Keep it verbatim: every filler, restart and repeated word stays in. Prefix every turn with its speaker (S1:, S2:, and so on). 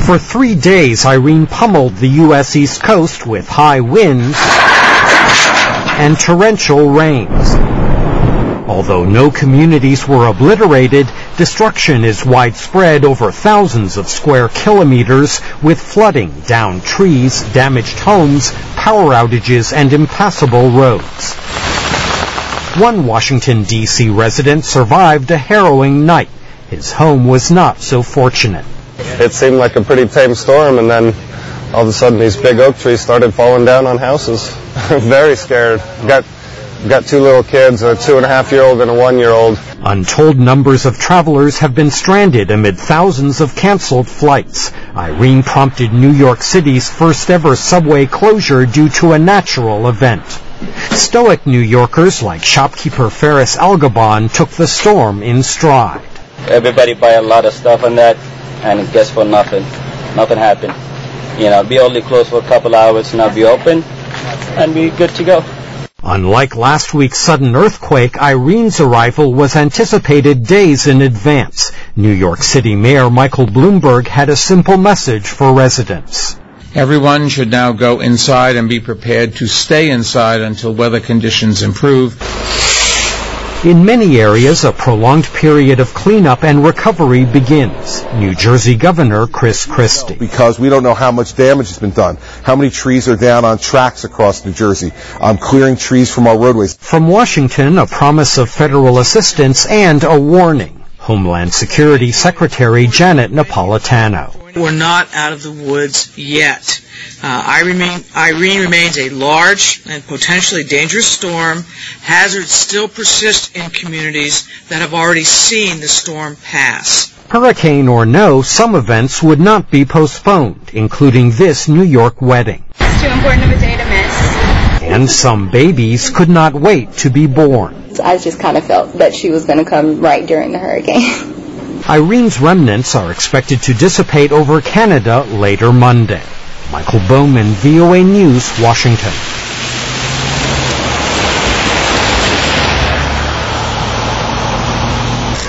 S1: For three days, Irene pummeled the U S East Coast with high winds and torrential rains. Although no communities were obliterated, destruction is widespread over thousands of square kilometers, with flooding, downed trees, damaged homes, power outages, and impassable roads. One Washington, D C resident survived a harrowing night. His home was not so fortunate.
S2: It seemed like a pretty tame storm, and then all of a sudden these big oak trees started falling down on houses. Very scared. Got got two little kids, a two and a half year old and a one year old.
S1: Untold numbers of travelers have been stranded amid thousands of canceled flights. Irene prompted New York City's first ever subway closure due to a natural event. Stoic New Yorkers like shopkeeper Ferris Algabon took the storm in stride.
S3: Everybody buy a lot of stuff on that, and guess for nothing. Nothing happened. You know, be only closed for a couple hours, now be open, and be good to go.
S1: Unlike last week's sudden earthquake, Irene's arrival was anticipated days in advance. New York City Mayor Michael Bloomberg had a simple message for residents.
S4: Everyone should now go inside and be prepared to stay inside until weather conditions improve.
S1: In many areas, a prolonged period of cleanup and recovery begins. New Jersey Governor Chris Christie.
S5: Because we don't know how much damage has been done, how many trees are down on tracks across New Jersey, um, clearing trees from our roadways.
S1: From Washington, a promise of federal assistance and a warning. Homeland Security Secretary Janet Napolitano.
S6: We're not out of the woods yet. Uh, I remain, Irene remains a large and potentially dangerous storm. Hazards still persist in communities that have already seen the storm pass.
S1: Hurricane or no, some events would not be postponed, including this New York wedding.
S7: It's too important of a day to miss.
S1: And some babies could not wait to be born.
S7: I just kind of felt that she was going to come right during the hurricane.
S1: Irene's remnants are expected to dissipate over Canada later Monday. Michael Bowman, V O A News, Washington.